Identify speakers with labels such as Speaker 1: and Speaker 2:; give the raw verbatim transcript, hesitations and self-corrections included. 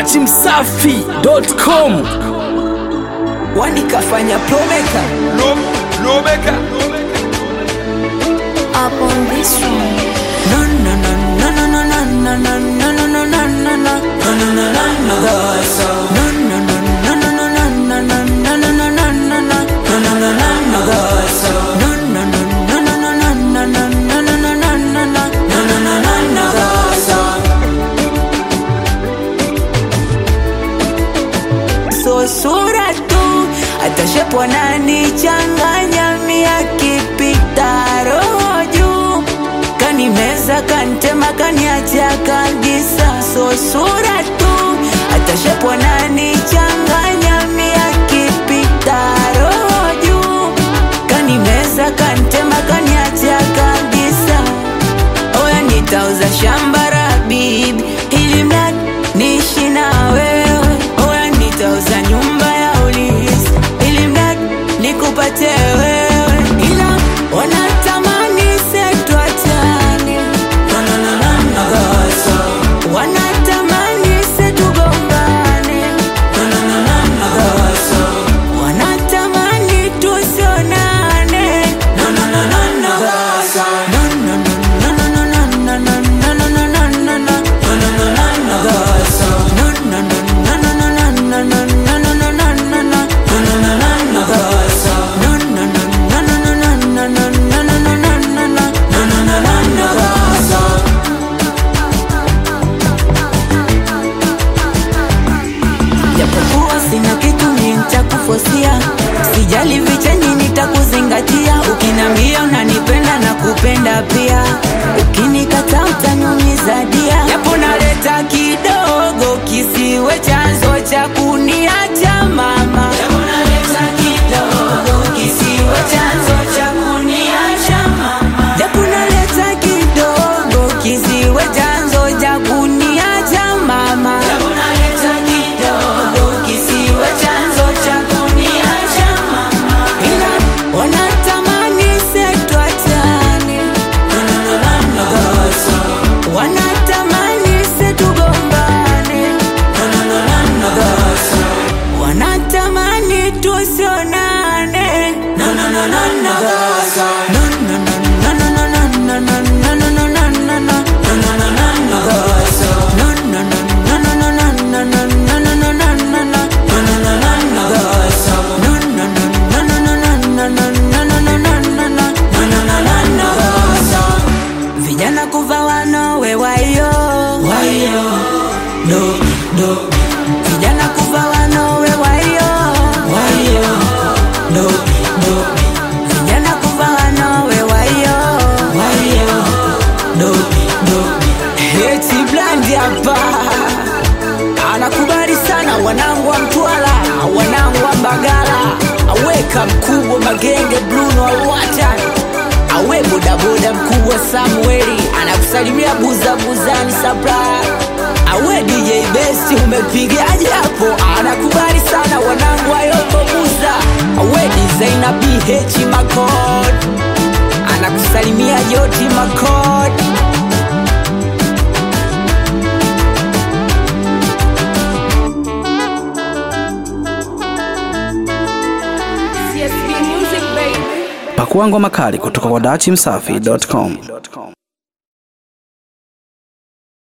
Speaker 1: dati msafi dot com.
Speaker 2: Wani kafanya plomeka
Speaker 1: Plomeka
Speaker 3: Up on this one.
Speaker 2: No no no no no no no no no no no no no no no no no no no gozo. No no no no no no no no no no no no no no no no no no gozo. No no no no no no no no no no no no no no no no no gozo. So sura tu atashepwa nani changanya mia kipita roho juu kanimeza kantema kaniacha kabisa. So sura tu atashepwa nani changanya mia kipita roho juu kanimeza kantema kaniacha kabisa. Oya nitauza shamba la bibi ili mradi niishi na wewe. Oya nitauza nyumba ya ulisi ili mradi nikupate wewe. Ila wanatamani setuachane, no no no no no gozo. Wanatamani setugombane, no no no no no gozo. Wanatamani tusionane, no no no no no gozo. No no no no no no no no no no no no no no no no no gozo. No no no no no no no no no no no no no no no no gozo. No no no no no no no no no no no no no no no no gozo. Japokuwa sina kitu nitakufosia, sijali vichenji nitakuzingatia. Ukinambia unanipenda na kupenda pia, ukinikataa utaniumiza dia. Japo naleta kidogo kisiwe chanzo cha kuniacha mama. Japo naleta kidogo kisiwe chanzo cha kuniacha mama. Japo naleta kidogo kisiwe chanzo cha kuniacha mama. Japo naleta kidogo kisiwe chanzo cha kuniacha mama. Ila wanatamani setuachane, no no no no no gozo. Wanatamani setugombane, no no no no no gozo. Wanatamani tusionane, no no no no no gozo. No no no no no no no no no no no no no no no no no no no gozo. No no no no no no no no no no no no no no no no no no gozo. No no no no no no no no no no no no no no no gozo. Vijana kuva wanowe wayo wayo do do. Vijana kuva wanowe wayo wayo do do. Vijana kuva wanowe wayo wayo do do. Heti Blandi hapa anakubali sana wanangu wa Mtwara, wanangu wa Mbagala, aweka mkubwa Magenge Bruno Alwata, awe bodaboda mkubwa Samueli anakusalimia buza buzani Sabra, awe D J Best umepigaje hapo, anakubali sana wanangu wa Yoko Buza, awe designer B H Makod anakusalimia Joti Makod.
Speaker 1: Pakua ngoma kali kutoka kwa dati msafi dot com.